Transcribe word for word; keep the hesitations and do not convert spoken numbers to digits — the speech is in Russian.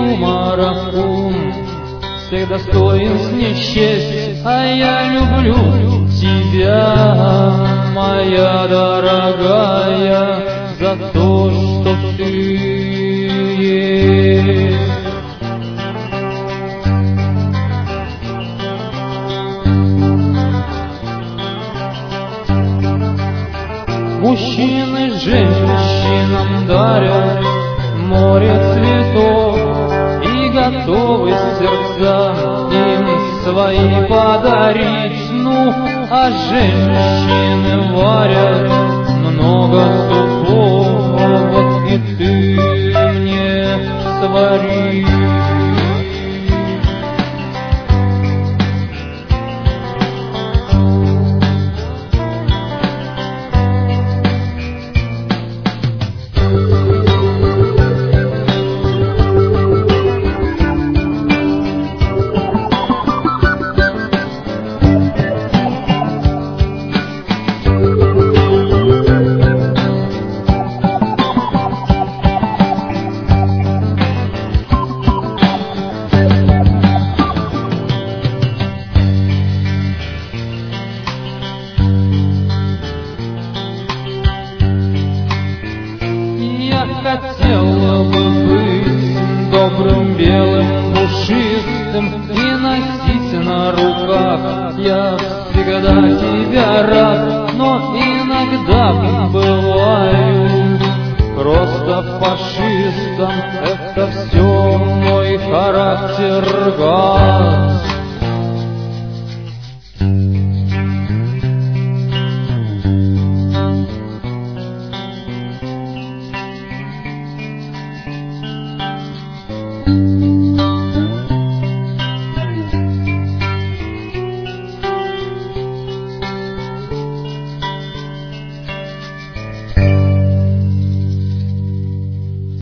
юмора ум всех достоин не счесть, а я люблю тебя, моя дорогая, за то, что ты есть. Мужчины женщинам дарят море цветов и готовы сердца им свои подарить. Ну, а женщины варят много супов, вот и ты мне свари. Хотела бы быть добрым, белым, пушистым и носить на руках. Я всегда тебя рад, но иногда бывает